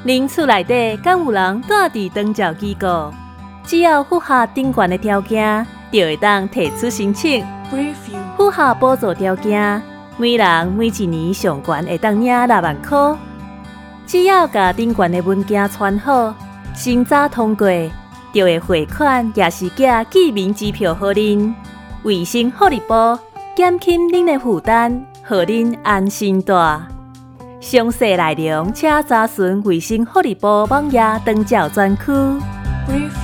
您厝内底敢有人住伫长照机构？只要符合顶悬的条件，就会当提出申请。符合补助条件，每人每一年上悬会当领6万块。只要甲顶悬的文件传好，审查通过，就会汇款也是寄记名支票给您。卫生福利部减轻您的负担，让您安心住。详细内容请查询卫生福利部网页长照专区。